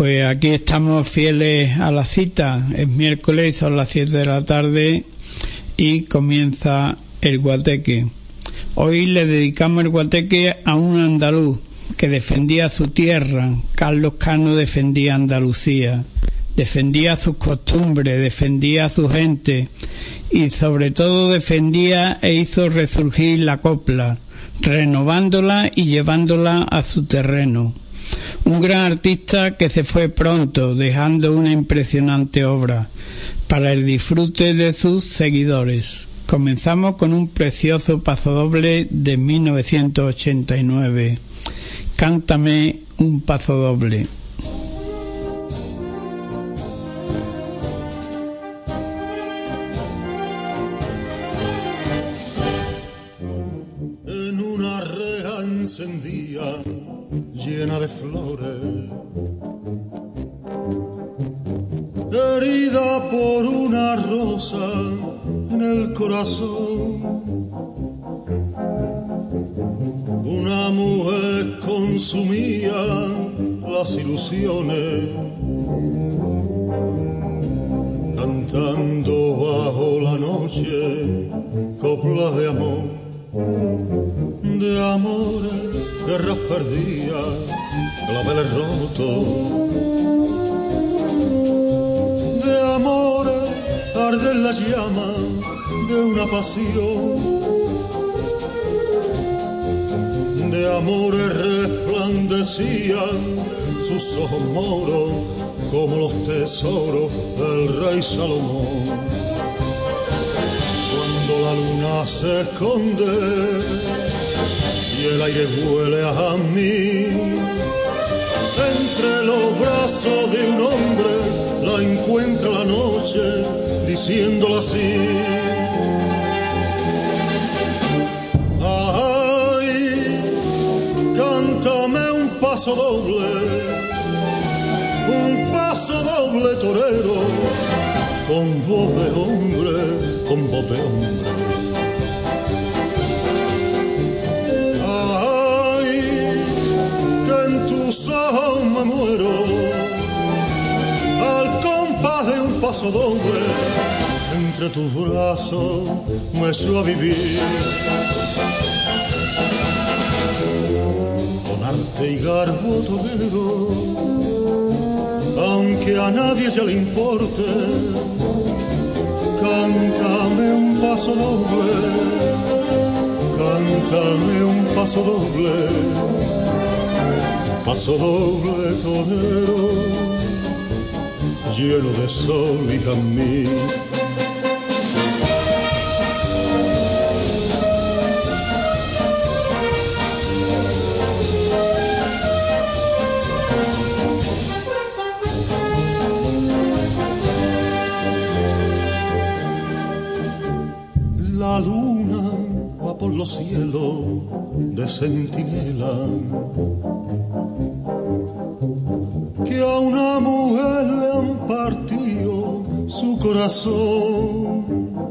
Pues aquí estamos fieles a la cita. Es miércoles, son las 7 de la tarde y comienza el guateque. Hoy le dedicamos el guateque a un andaluz que defendía su tierra. Carlos Cano defendía Andalucía, defendía sus costumbres, defendía a su gente y sobre todo defendía e hizo resurgir la copla, renovándola y llevándola a su terreno. Un gran artista que se fue pronto, dejando una impresionante obra para el disfrute de sus seguidores. Comenzamos con un precioso pasodoble de 1989. Cántame un pasodoble. En una reja encendida llena de flores, herida por una rosa en el corazón, una mujer consumía las ilusiones, cantando bajo la noche coplas de amor. De amores, guerras perdidas, claveles rotos. De amores, arden las llamas de una pasión. De amores resplandecían sus ojos moros como los tesoros del rey Salomón. Cuando la luna se esconde y el aire huele a mí, entre los brazos de un hombre la encuentra la noche diciéndola así. Ay, cántame un paso doble torero, con voz de hombre, con voz de hombre. Ay, que en tus ojos me muero, al compás de un paso doble, entre tus brazos me echo a vivir. Con arte y garbo torero, aunque a nadie ya le importe, cántame un paso doble, cántame un paso doble torero, lleno de sol y jazmín. La luna va por los cielos de centinela, que a una mujer le han partido su corazón.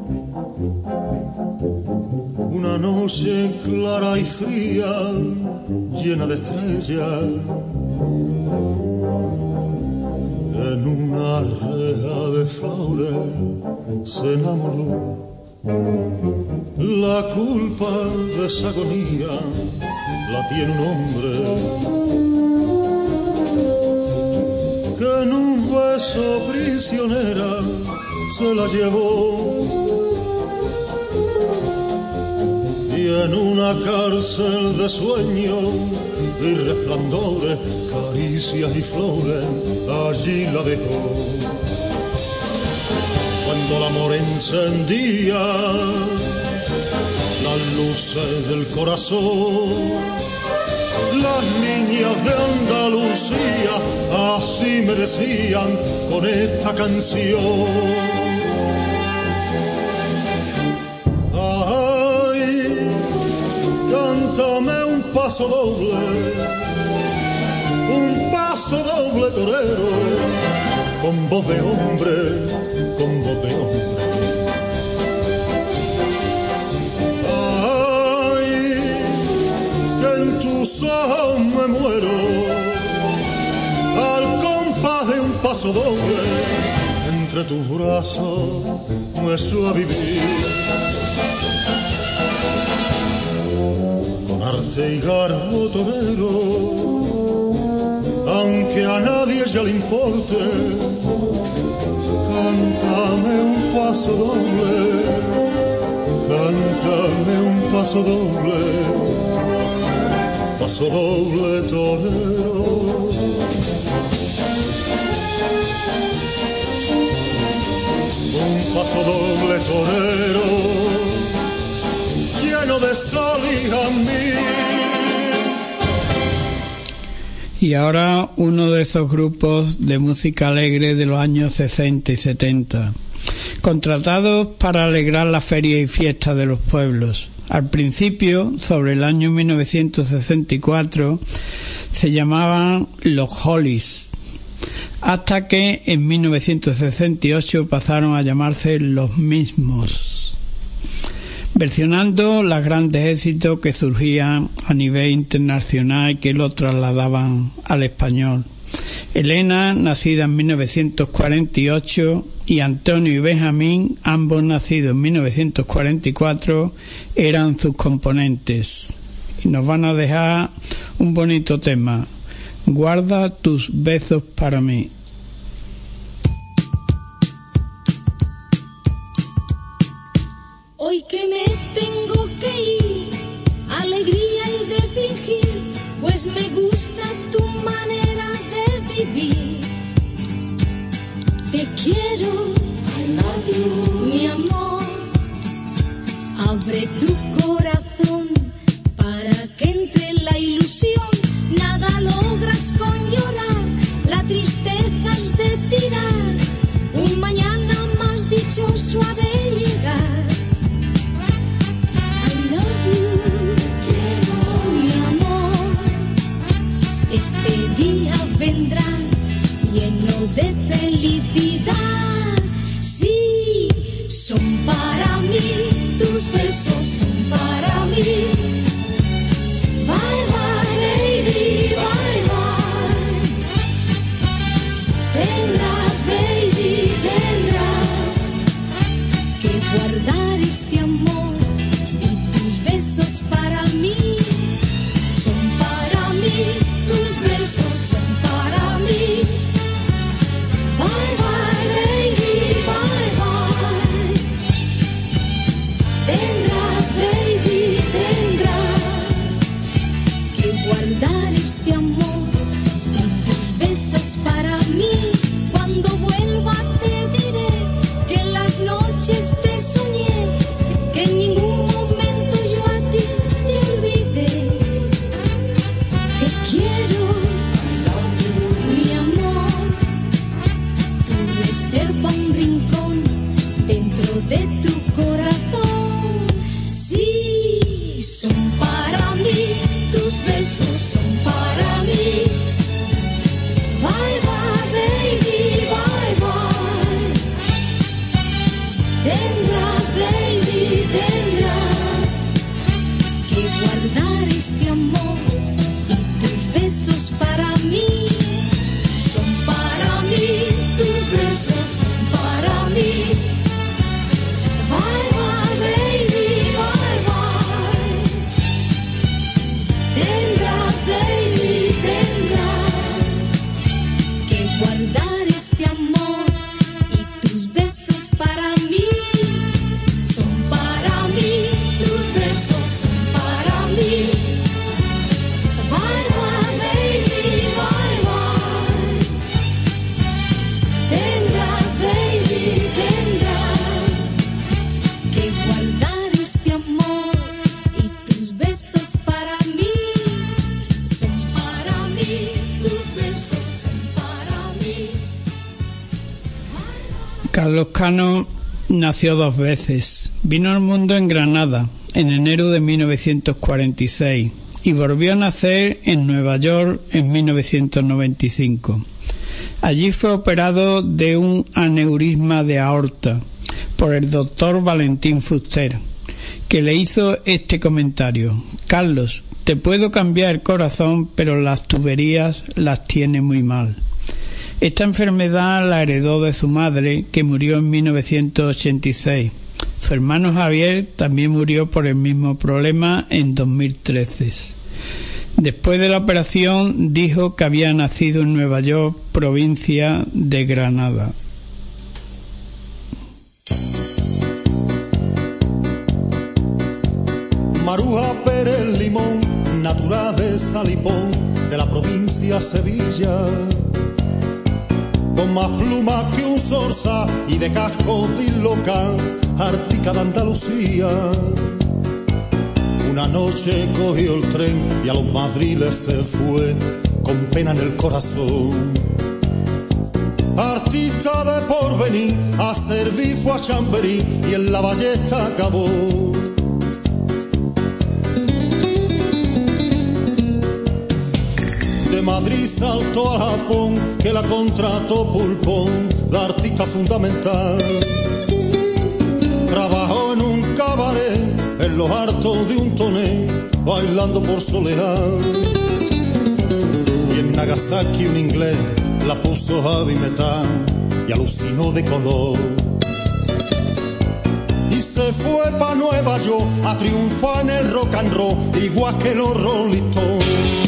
Una noche clara y fría, llena de estrellas, en una reja de flores se enamoró. La culpa de esa agonía la tiene un hombre que en un beso prisionera se la llevó, y en una cárcel de sueños y resplandores, caricias y flores allí la dejó. Cuando el amor encendía las luces del corazón, las niñas de Andalucía así me decían con esta canción. Ay, cántame un paso doble torero, con voz de hombre, con voz de hombre. Ay, que en tus ojos me muero, al compás paso doble entre tus brazos no es a vivir. Con arte y garbo torero, aunque a nadie ya le importe, cántame un paso doble, cántame un paso doble torero. Un paso doble torero, lleno de sol y jazmín. Y ahora uno de esos grupos de música alegre de los años 60 y 70, contratados para alegrar la feria y fiesta de los pueblos. Al principio, sobre el año 1964, se llamaban los Hollies, hasta que en 1968 pasaron a llamarse Los Mismos, versionando los grandes éxitos que surgían a nivel internacional y que lo trasladaban al español. Elena, nacida en 1948, y Antonio y Benjamín, ambos nacidos en 1944, eran sus componentes. Y nos van a dejar un bonito tema: Guarda tus besos para mí. Hoy que me tengo que ir, alegría y de fingir, pues me gusta tu manera de vivir. Te quiero, I love you, mi amor. Abre tu corazón para que entre la ilusión. Nada logras con llorar, la tristeza es de tirar. Un mañana más dichoso ha de llegar. Este día vendrá lleno de felicidad. Sí, son para mí, tus besos son para mí. Bye bye baby, bye bye. Tendrás baby, tendrás que guardar este amor y tus besos para mí. Son para mí. Tus besos son para mí. Bye bye baby, bye bye. Tendrás baby, tendrás que guardar este amor y tus besos para mí. Cuando vuelva te diré que en las noches te soñé, que en ningún momento yo a ti te olvidé. Te quiero, mi amor, tú reserva un rincón dentro de tu corazón. Sí, son para mí, tus besos son para mí. Bye bye baby, bye bye. Tendrás baby, tendrás que guardar este amor. Besos para mí, son para mí, tus besos son para mí. Bye bye baby, bye bye. Tendrás baby, tendrás que guardar este amor y tus besos para mí. Son para mí, tus besos son para mí. Bye bye baby, bye bye. Tendrás baby, tendrás que guardar este amor y tus besos para mí. Son para mí, tus besos son para mí. Carlos Cano nació dos veces. Vino al mundo en Granada en enero de 1946 y volvió a nacer en Nueva York en 1995. Allí fue operado de un aneurisma de aorta por el doctor Valentín Fuster, que le hizo este comentario: Carlos, te puedo cambiar el corazón, pero las tuberías las tiene muy mal. Esta enfermedad la heredó de su madre, que murió en 1986. Su hermano Javier también murió por el mismo problema en 2013. Después de la operación dijo que había nacido en Nueva York, provincia de Granada. Maruja Pérez Limón, natural de Salipón, de la provincia Sevilla, con más plumas que un zorza y de casco dislocan, ártica de Andalucía. Una noche cogió el tren y a los madriles se fue, con pena en el corazón. Artista de porvenir, a servir fue a Chamberí y en la ballesta acabó. De Madrid saltó a Japón, que la contrató Pulpón, la artista fundamental. Trabajó en un cabaret, en los hartos de un toné, bailando por solear. Y en Nagasaki un inglés la puso heavy metal y alucinó de color. Y se fue pa' Nueva York a triunfar en el rock and roll, igual que los Rolling Stones.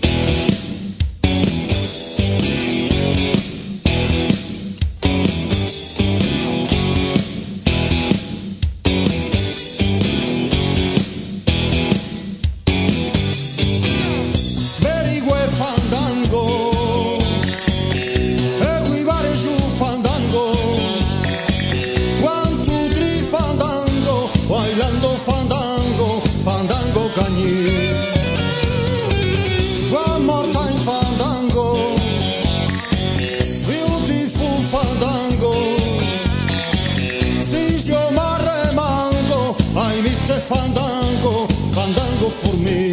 Fandango, fandango for me.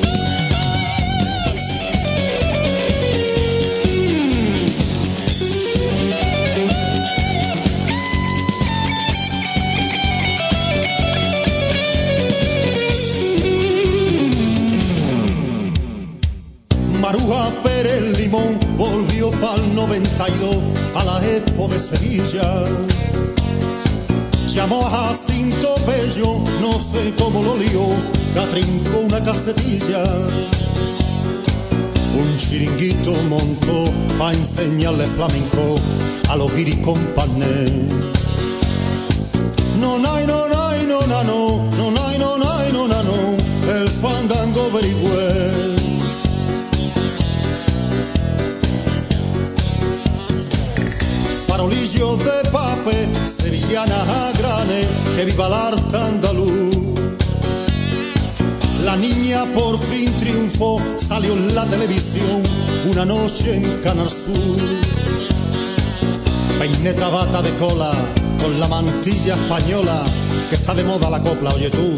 Maruja Pérez Limón volvió pa'l 92 a la Expo de Sevilla. Llamó a Jacinto Bello, no sé cómo lo lió, la trincó una casetilla. Un chiringuito montó pa' enseñarle flamenco a los guiris compañés. No, nay, no, nay, no, na, no, no, nay, no, nay, no, na, no, el fandango very well. Farolillos de papel, sevillanas a granes, que viva el arte andaluz. La niña por fin triunfó, salió en la televisión, una noche en Canal Sur. Peineta bata de cola, con la mantilla española, que está de moda la copla, oye tú.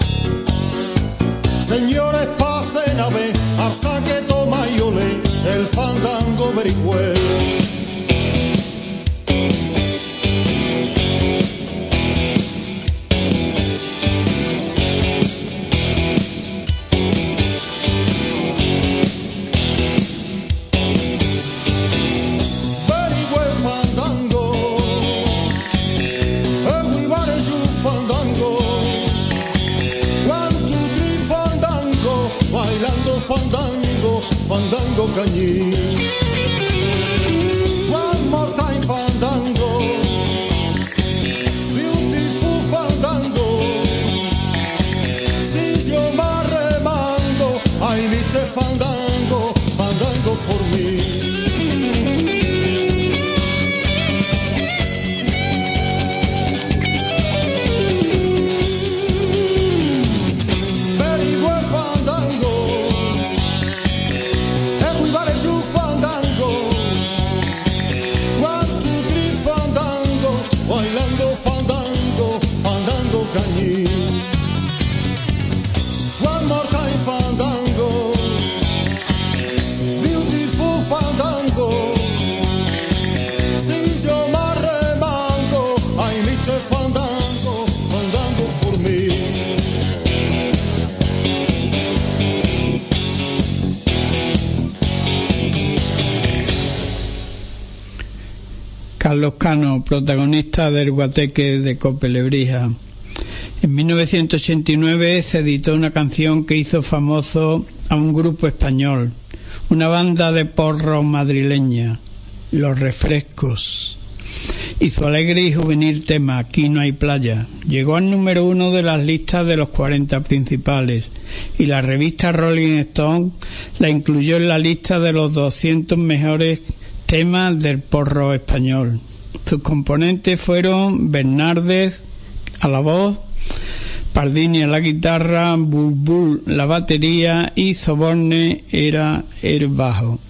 Señores, pasen a ver, al saque toma y ole, el fandango very well. Fandango, fandango cañí. Carlos Cano, protagonista del Guateque de Cope Lebrija. En 1989 se editó una canción que hizo famoso a un grupo español, una banda de porro madrileña, Los Refrescos, y su alegre y juvenil tema, Aquí no hay playa, llegó al número 1 de las listas de los 40 principales, y la revista Rolling Stone la incluyó en la lista de los 200 mejores temas del porro español. Sus componentes fueron Bernardes a la voz, Pardini a la guitarra, Bulbul la batería y Soborne era el bajo.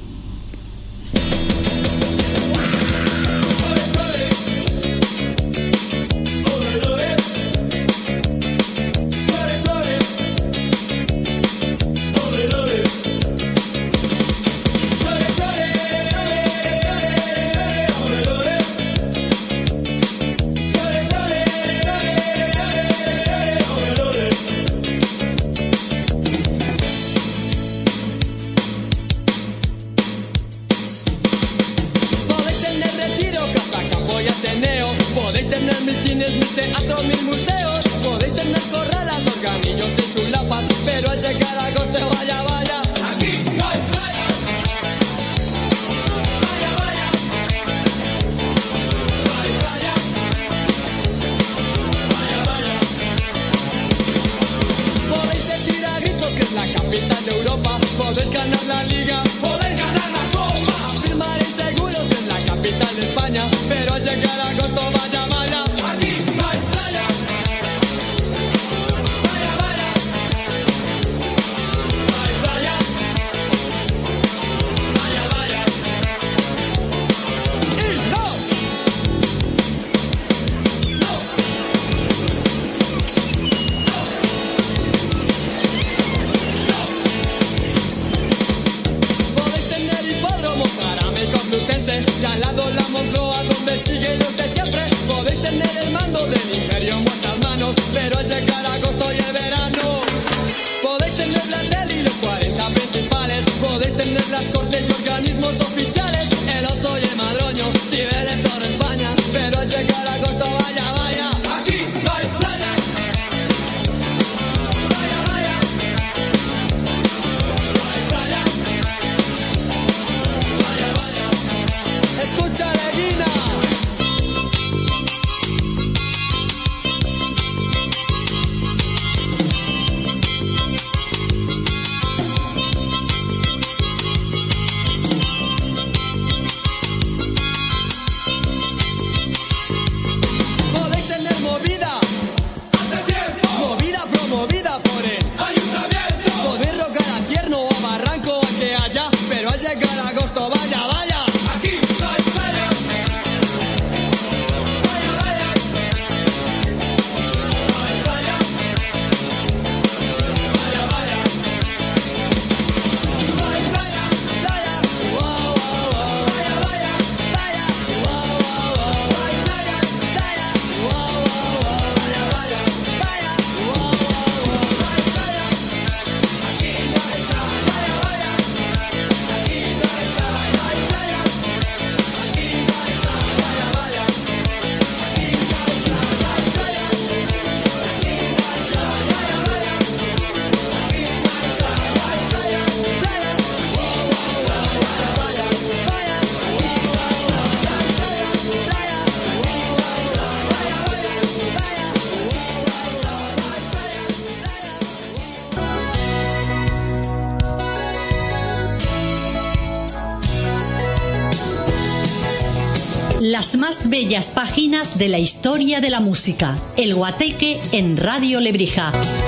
Las más bellas páginas de la historia de la música. El Guateque en Radio Lebrija.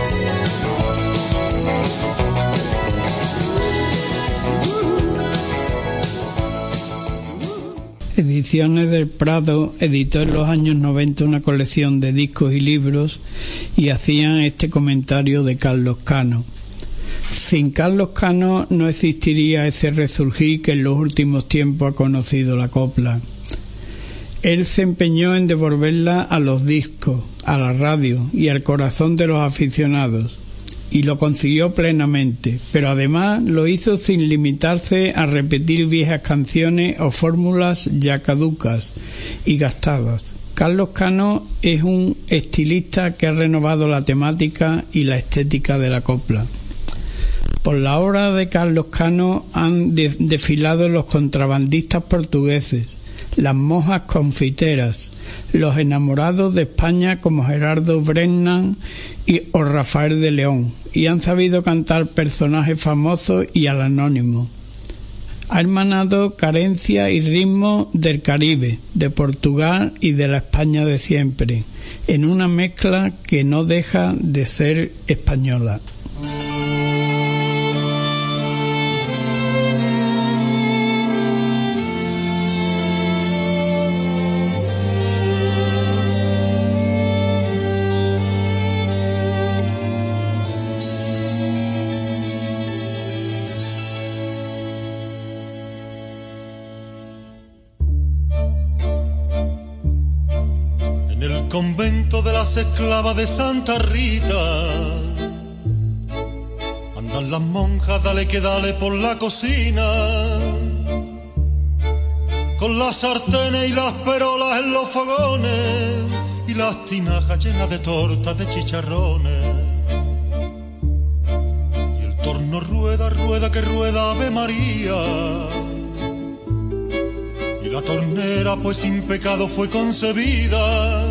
Ediciones del Prado editó en los años 90 una colección de discos y libros y hacían este comentario de Carlos Cano. Sin Carlos Cano no existiría ese resurgir que en los últimos tiempos ha conocido la copla. Él se empeñó en devolverla a los discos, a la radio y al corazón de los aficionados. y lo consiguió plenamente, pero además lo hizo sin limitarse a repetir viejas canciones o fórmulas ya caducas y gastadas. Carlos Cano es un estilista que ha renovado la temática y la estética de la copla. Por la obra de Carlos Cano han desfilado los contrabandistas portugueses, las monjas confiteras, los enamorados de España como Gerardo Brennan o Rafael de León, y han sabido cantar personajes famosos y al anónimo. Ha hermanado carencia y ritmo del Caribe, de Portugal y de la España de siempre, en una mezcla que no deja de ser española. Convento de las esclavas de Santa Rita andan las monjas, dale que dale por la cocina, con las sartenes y las perolas en los fogones y las tinajas llenas de tortas de chicharrones. Y el torno rueda, rueda que rueda Ave María, y la tornera pues sin pecado fue concebida.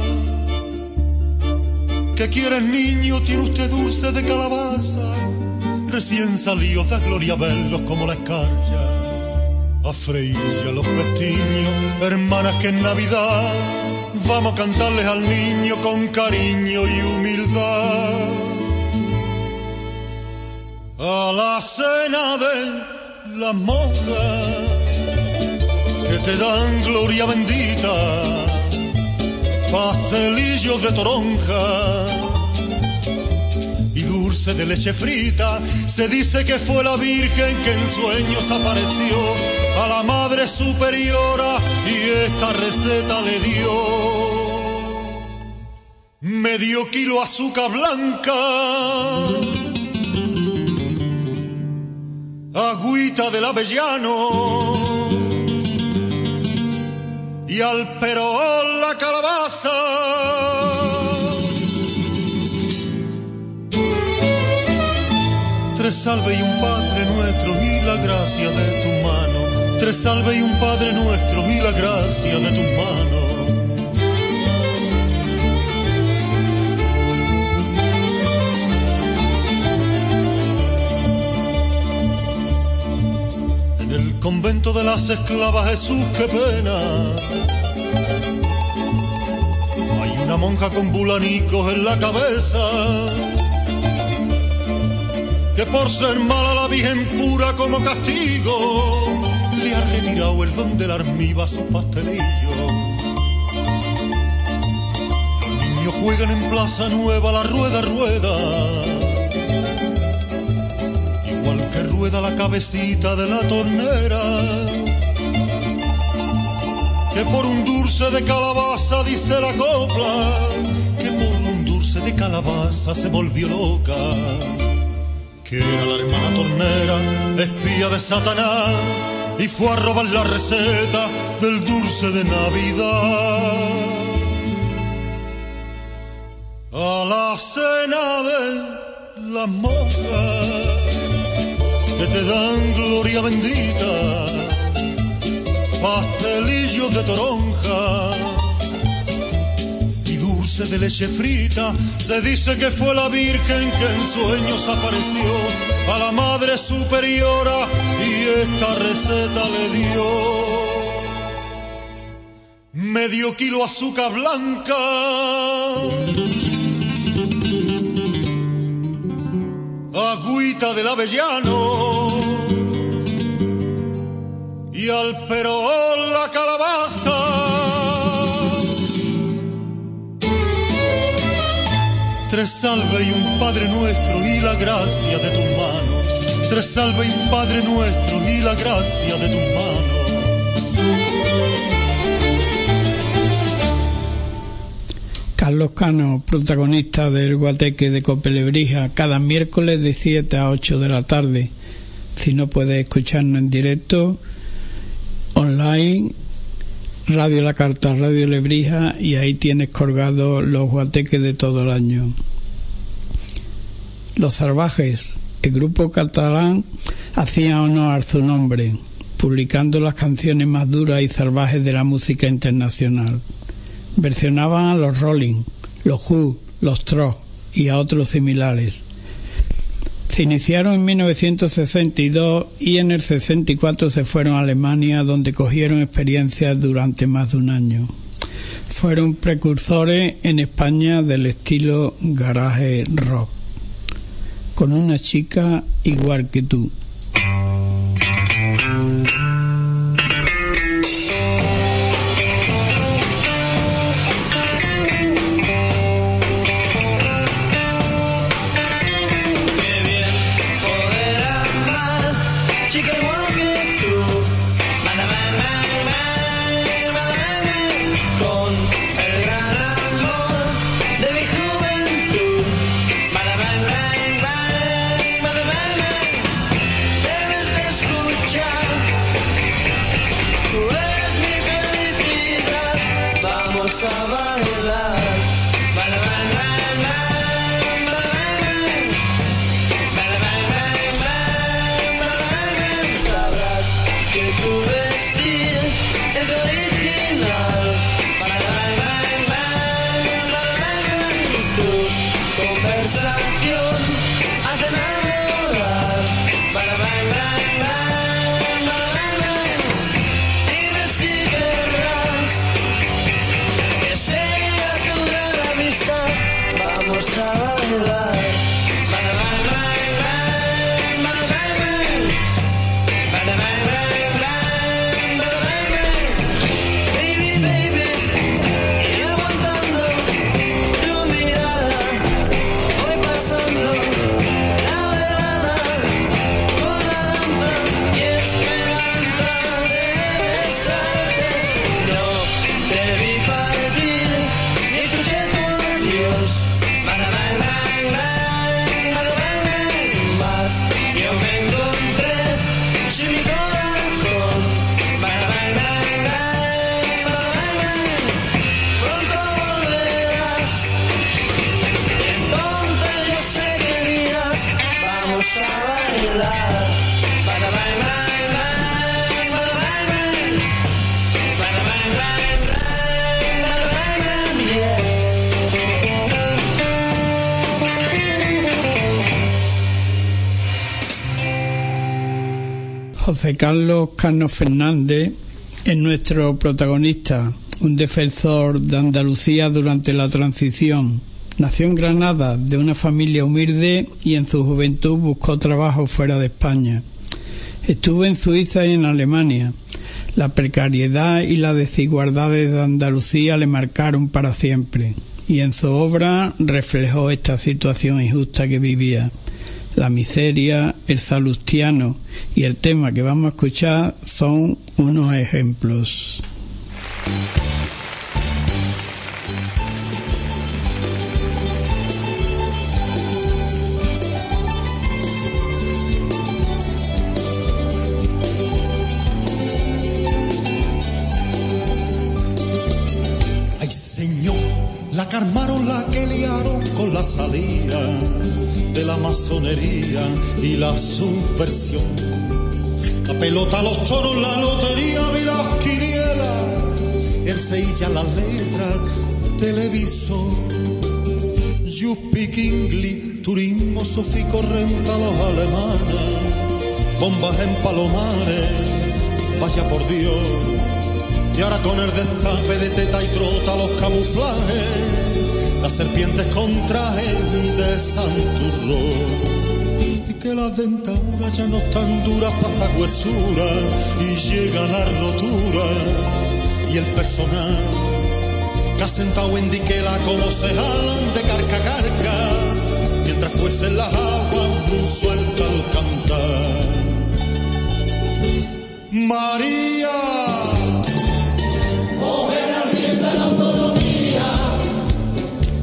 ¿Qué quiere el niño? Tiene usted dulce de calabaza, recién salidos da gloria verlos como la escarcha. A freír ya los pestiños, hermanas que en Navidad vamos a cantarles al niño con cariño y humildad. A la cena de las monjas que te dan gloria bendita, pastelillos de toronja y dulce de leche frita. Se dice que fue la Virgen que en sueños apareció a la Madre Superiora y esta receta le dio. Medio kilo azúcar blanca, agüita del avellano y al perol la calabaza. Tres salve y un Padre Nuestro y la gracia de tu mano. Tres salve y un Padre Nuestro y la gracia de tu mano. En el convento de las esclavas, Jesús, qué pena, hay una monja con bulanicos en la cabeza, que por ser mala la Virgen pura como castigo le ha retirado el don del armiva a su pastelillo. Los niños juegan en Plaza Nueva la rueda, rueda, igual que rueda la cabecita de la tornera, que por un dulce de calabaza, dice la copla, que por un dulce de calabaza se volvió loca. Que era la hermana tornera, espía de Satanás, y fue a robar la receta del dulce de Navidad. A la cena de las monjas que te dan gloria bendita, pastelillos de toronja y dulce de leche frita. Se dice que fue la Virgen que en sueños apareció a la Madre Superiora y esta receta le dio. Medio kilo azúcar blanca, agüita del avellano y al perol la calabaza. Tres salve y un Padre Nuestro y la gracia de tus manos. Tres salve y un Padre Nuestro y la gracia de tus manos. Carlos Cano, protagonista del Guateque de Cope Lebrija, cada miércoles de 7 a 8 de la tarde. Si no puedes escucharnos en directo, online, Radio La Carta, Radio Lebrija, y ahí tienes colgados los guateques de todo el año. Los Salvajes, el grupo catalán, hacía honor a su nombre, publicando las canciones más duras y salvajes de la música internacional. Versionaban a los Rolling, los Who, los Trog y a otros similares. Se iniciaron en 1962 y en el 64 se fueron a Alemania, donde cogieron experiencias durante más de un año. Fueron precursores en España del estilo garage rock. Con una chica igual que tú. José Carlos Cano Fernández es nuestro protagonista, un defensor de Andalucía durante la transición. Nació en Granada de una familia humilde y en su juventud buscó trabajo fuera de España. Estuvo en Suiza y en Alemania. La precariedad y las desigualdades de Andalucía le marcaron para siempre, y en su obra reflejó esta situación injusta que vivía. La miseria, el salustiano y el tema que vamos a escuchar son unos ejemplos. Ay, señor, la que armaron, la que liaron con la salida de la masonería y la subversión. La pelota, los toros, la lotería y las quinielas, el Sevilla, las letras, televisor. You speak English, turismo, sofico, renta, los alemanes, bombas en Palomares, vaya por Dios. Y ahora con el destape de teta y trota, los camuflajes, las serpientes con trajes de santurro, y que las dentaduras ya no están duras para esta huesura, y llega la rotura, y el personal que ha sentado en diquela como se jalan de carca a carca, mientras pues en las aguas suelta el cantar. María, mujer ardiente de la autonomía,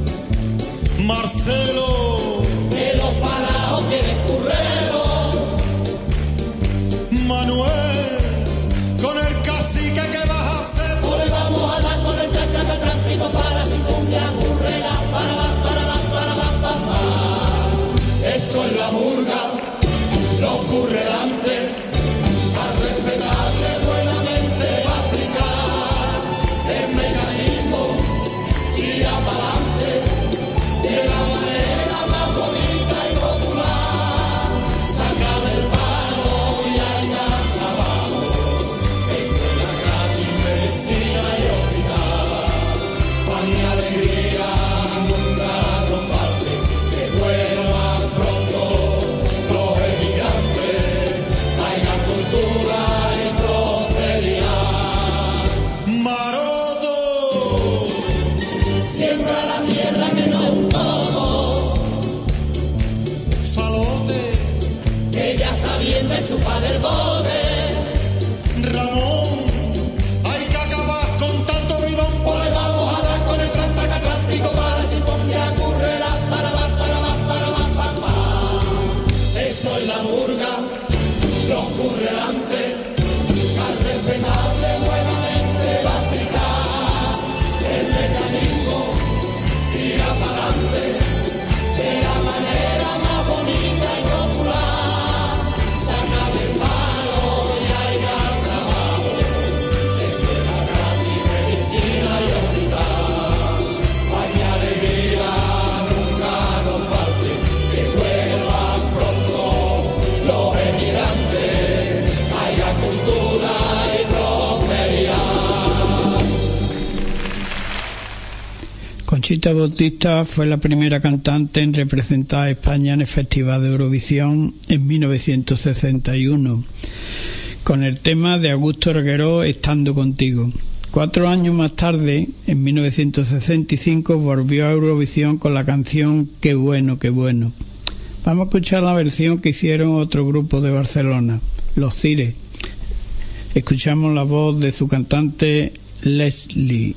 Conchita Bautista fue la primera cantante en representar a España en el Festival de Eurovisión en 1961, con el tema de Augusto Regueró, Estando contigo. 4 años más tarde, en 1965, volvió a Eurovisión con la canción Qué bueno, qué bueno. Vamos a escuchar la versión que hicieron otro grupo de Barcelona, Los Cires. Escuchamos la voz de su cantante Leslie.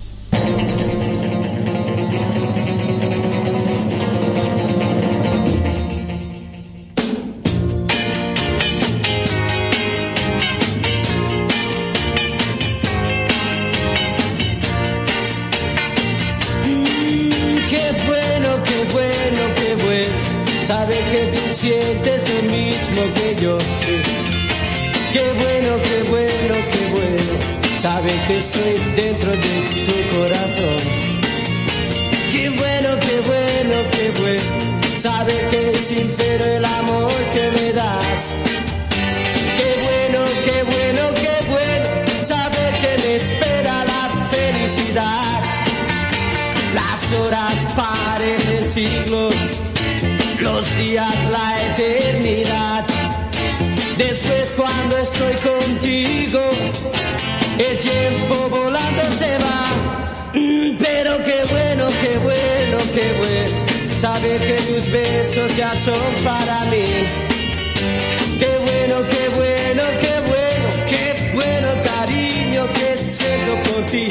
Que soy dentro de tu corazón. Qué bueno, qué bueno, qué bueno. Saber que es sincero el amor que me das. Qué bueno, qué bueno, qué bueno. Saber que me espera la felicidad. Las horas parecen siglos, los días la eternidad. Después cuando estoy contigo, el tiempo volando se va, pero qué bueno, qué bueno, qué bueno, saber que tus besos ya son para mí. Qué bueno, qué bueno, qué bueno, qué bueno cariño que siento por ti.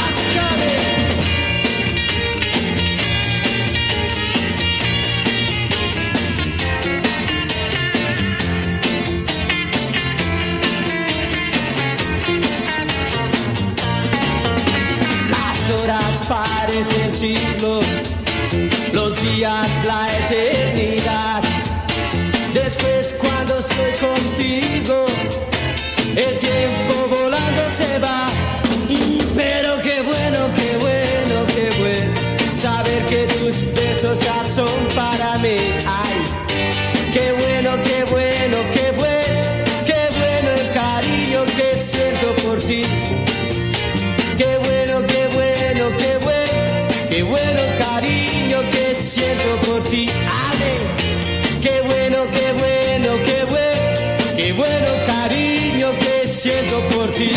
Parecen siglos, los días la eternidad. Después cuando estoy contigo, el tiempo volando se va. Pero qué bueno, qué bueno, qué bueno, saber que tus besos ya son para mí. Ay, qué bueno, qué bueno, qué bueno, qué bueno el cariño que siento por ti. Qué bueno, qué bueno, qué bueno, qué bueno cariño que siento por ti. Ale, qué bueno, qué bueno, qué bueno, qué bueno cariño que siento por ti.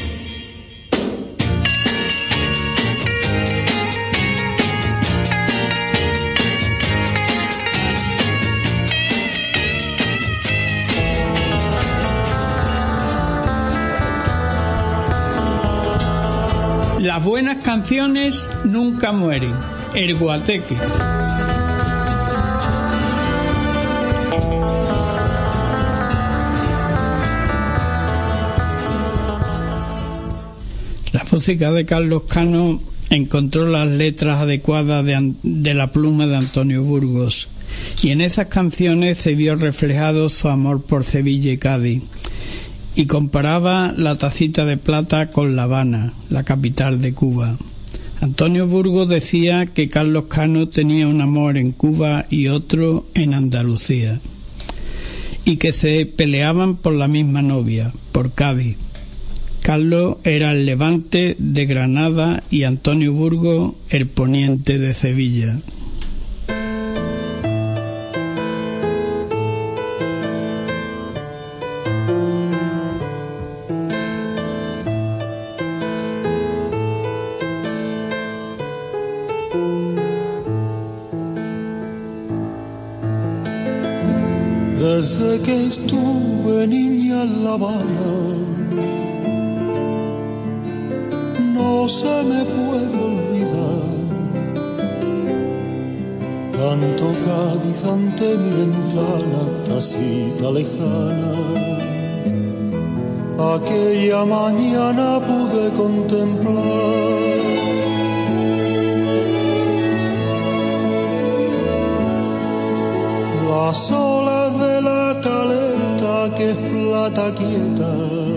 Las buenas canciones nunca mueren. El Guateque. La música de Carlos Cano encontró las letras adecuadas de la pluma de Antonio Burgos, y en esas canciones se vio reflejado su amor por Sevilla y Cádiz, y comparaba la tacita de plata con La Habana, la capital de Cuba. Antonio Burgos decía que Carlos Cano tenía un amor en Cuba y otro en Andalucía, y que se peleaban por la misma novia, por Cádiz. Carlos era el levante de Granada y Antonio Burgos el poniente de Sevilla. Desde que estuve niña en La Habana, no se me puede olvidar tanto Cádiz ante mi ventana, tacita lejana. Aquella mañana pude contemplar las olas de la caleta que es plata quieta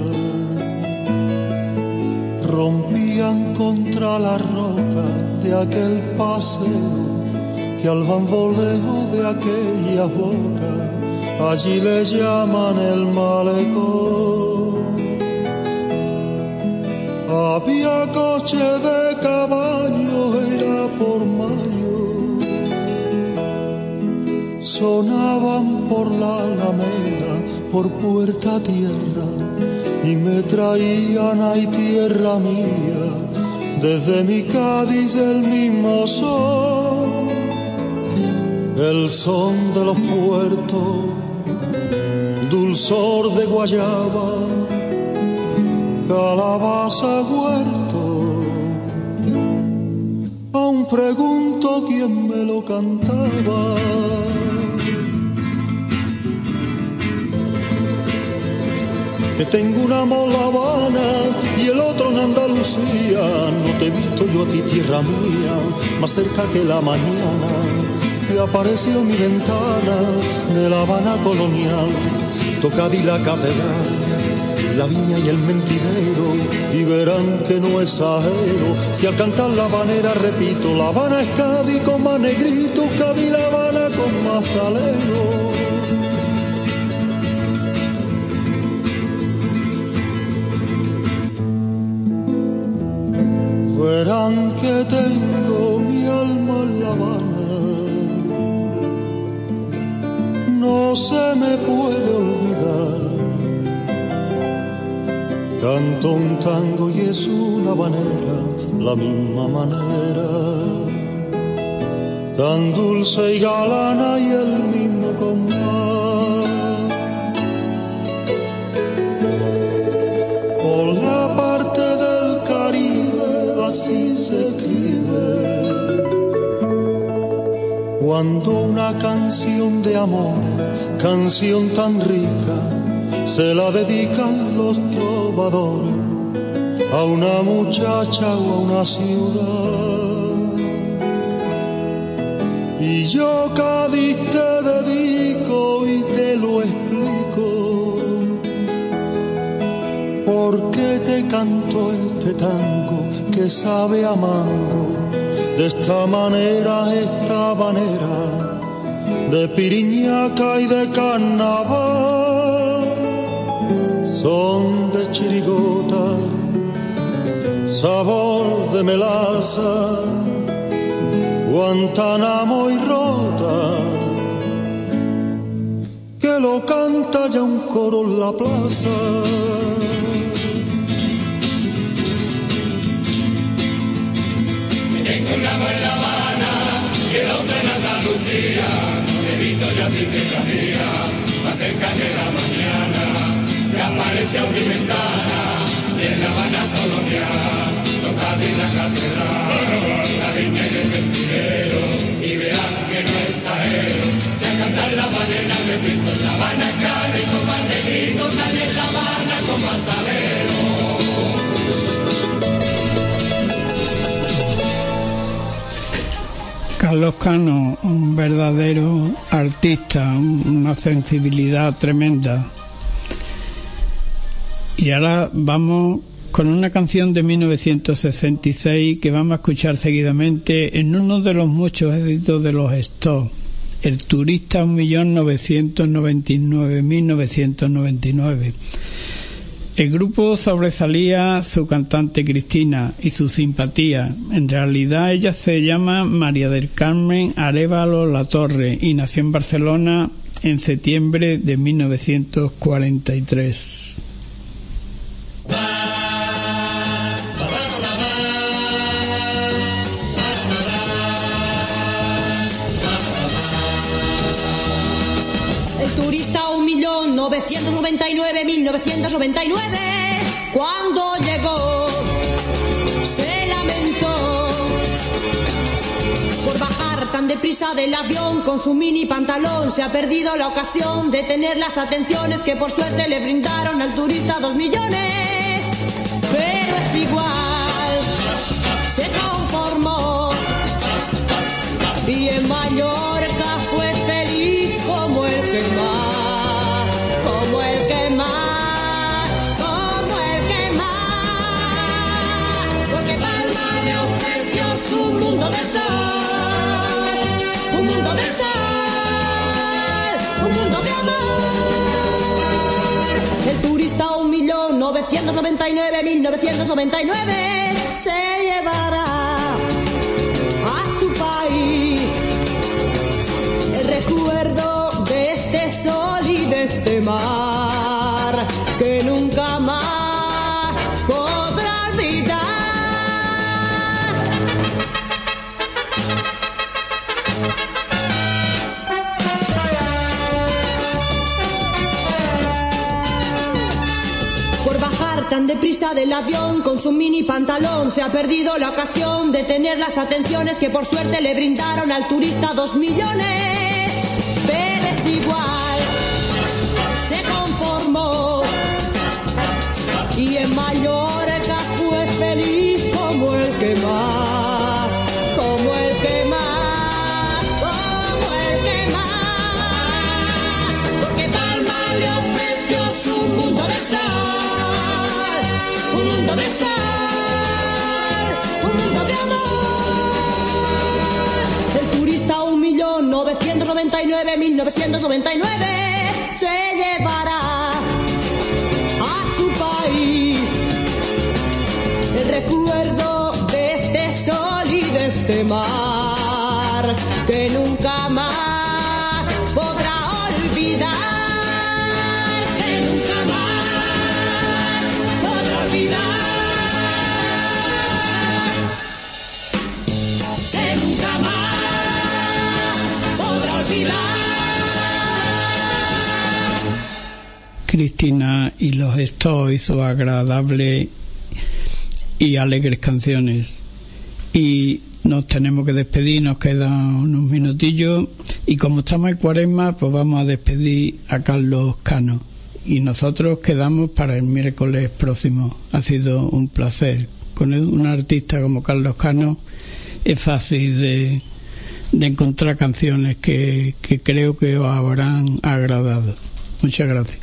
rompían contra la roca de aquel paseo que al bamboleo de aquella boca allí le llaman el malecón. Había coche de caballo, era allá por mayo sonaban por la Alameda, por Puerta Tierra, y me traían ay tierra mía, desde mi Cádiz el mismo son, el son de los puertos, dulzor de guayaba, calabaza, huerto. Aún pregunto quién me lo cantaba. Que tengo un amor La Habana y el otro en Andalucía. No te he visto yo a ti, tierra mía, más cerca que la mañana. Que apareció mi ventana de La Habana colonial. Toca y la catedral, la viña y el mentidero, y verán que no exagero. Si al cantar la habanera repito, La Habana es Cádiz con más negrito, Cádiz La Habana con más salero. Verán que tengo mi alma en La Habana, no se me puede olvidar. Canto un tango y es una habanera, la misma manera, tan dulce y galana y el mismo compás. Por la parte del Caribe así se escribe, cuando una canción de amor, canción tan rica, se la dedican los trovadores a una muchacha o a una ciudad. Y yo Cádiz te dedico y te lo explico, porque te canto este tango que sabe a mango. De esta manera, esta habanera de piriñaca y de carnaval, son de chirigota, sabor de melaza, Guantánamo y Rota, que lo canta ya un coro en la plaza. Tengo un amor en La Habana y el otro en Andalucía. He visto yo a ti tierra mía, más cerca que la mañana. Que aparece a mi ventana y en La Habana colonial. Toca de la catedral, la viña y el mentidero, y verán que no exagero. Si al cantar la ballena repito, en La Habana es Cádiz con más negrito, Cádiz en La Habana con más salero. Carlos Cano, un verdadero artista, una sensibilidad tremenda. Y ahora vamos con una canción de 1966 que vamos a escuchar seguidamente en uno de los muchos éxitos de los Stones, El turista 1999. El grupo sobresalía su cantante Cristina y su simpatía. En realidad ella se llama María del Carmen Arévalo Latorre y nació en Barcelona en septiembre de 1943. El turista 1.999.999, cuando llegó, se lamentó por bajar tan deprisa del avión con su mini pantalón. Se ha perdido la ocasión de tener las atenciones que por suerte le brindaron al turista 2 millones. Pero es igual, se conformó y en Mallorca fue feliz como el que más. Un mundo de sol, un mundo de sol, un mundo de amor. El turista 1.999.999 se llevará a turista del avión con su mini pantalón se ha perdido la ocasión de tener las atenciones que por suerte le brindaron al turista 2 millones. Pero es igual, se conformó y en Mallorca fue feliz como el que más, como el que más, como el que más, porque Palma le ofreció su mundo de sal, un mundo de sal, un mundo de amor. El turista 1.999.999 se llevará a su país el recuerdo de este sol y de este mar que nunca más podrá olvidar, que nunca más podrá olvidar, que nunca más podrá olvidar. Cristina y los Stones hizo agradables y alegres canciones, y nos tenemos que despedir, nos quedan unos minutillos, y como estamos en Cuaresma, pues vamos a despedir a Carlos Cano, y nosotros quedamos para el miércoles próximo. Ha sido un placer. Con un artista como Carlos Cano es fácil de encontrar canciones que creo que os habrán agradado. Muchas gracias.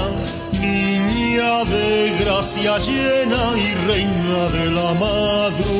Llena y reina de la madrugada.